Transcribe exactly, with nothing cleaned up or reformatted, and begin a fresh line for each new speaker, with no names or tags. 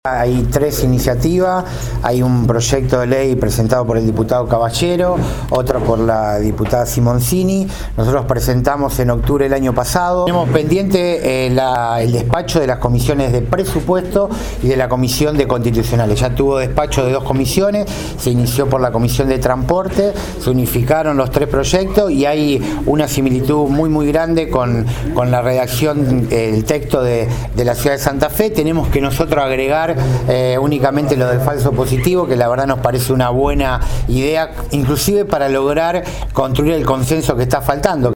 Hay tres iniciativas, hay un proyecto de ley presentado por el diputado Caballero, otro por la diputada Simoncini. Nosotros presentamos en octubre del año pasado. Tenemos pendiente eh, la, el despacho de las comisiones de presupuesto y de la comisión de constitucionales. Ya tuvo despacho de dos comisiones, se inició por la comisión de transporte, se unificaron los tres proyectos y hay una similitud muy muy grande con, con la redacción, el texto de, de la ciudad de Santa Fe. Tenemos que nosotros agregar Eh, únicamente lo del falso positivo, que la verdad nos parece una buena idea, inclusive para lograr construir el consenso que está faltando.